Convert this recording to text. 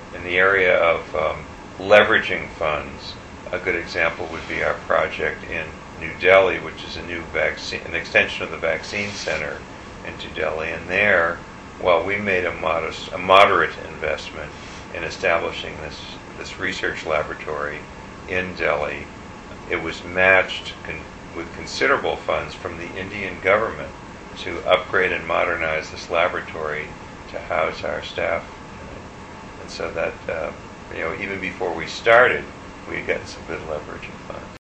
In the area of leveraging funds, a good example would be our project in New Delhi, which is an extension of the vaccine center into Delhi. And there, while we made a moderate investment in establishing this research laboratory in Delhi, it was matched with considerable funds from the Indian government to upgrade and modernize this laboratory to house our staff. And so that, even before we started, we had gotten some good leverage in funds.